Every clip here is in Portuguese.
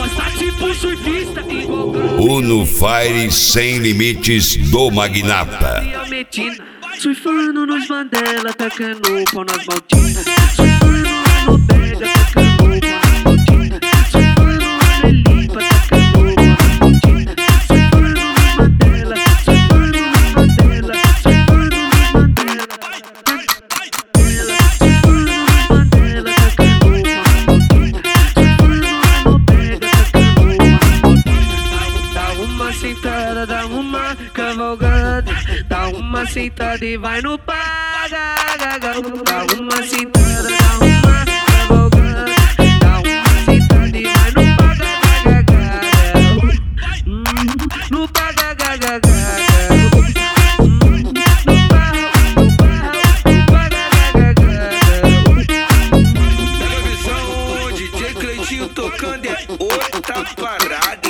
Gosta tipo surfista igual Uno Fire sem limites do Magnata. Surfando nos Mandela, tacando pau nas malditas. Surfando lá no Pega, tacando pau nas malditas. Surfando lá no Elipa, tacando pau nas malditas. Surfando nos Mandela, surfando nos Mandela, surfando nos Mandela. Surfando nos Mandela, tacando pau nas malditas. Surfando lá no Pega, tacando pau nas malditas. Dá uma sentada, dá uma cavalgada. Dá uma sentada e vai no paga. Dá uma sentada, dá uma cavalgada. Dá uma sentada e vai no paga. No paga. Pega a visão, o DJ Cleitinho tocando é outra parada.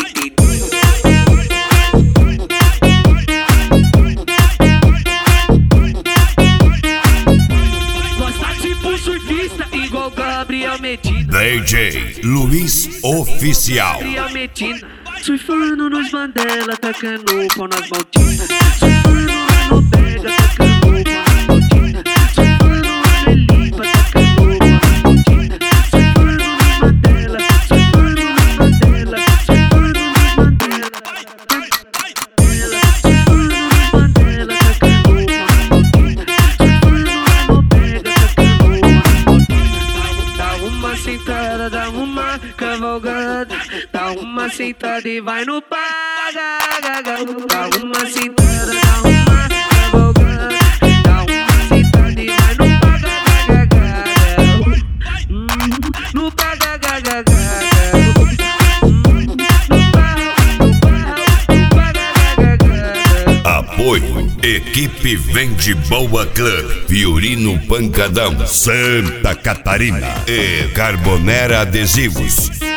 Surfista igual Gabriel Medina. DJ Luiz Oficial. Gabriel Medina. Surfando nos Mandela, tacando pau nas malditas. Surfando lá no Pega, tacando pau nas malditas. Surfando lá no Elipa, tacando pau nas malditas. Surfando nos Mandela, surfando nos Mandela, surfando nos Mandela. Surfando nos Mandela, tacando pau nas malditas. Surfando lá no Pega, tacando pau nas malditas. Dá uma sentada, dá uma cavalgada. Dá uma sentada e vai no paga. Dá uma sentada, dá uma cavalgada. Dá uma sentada e vai no paga. No paga. Apoio Equipe Vende Boa Club, Fiorino Pancadão, Santa Catarina e Carbonera Adesivos.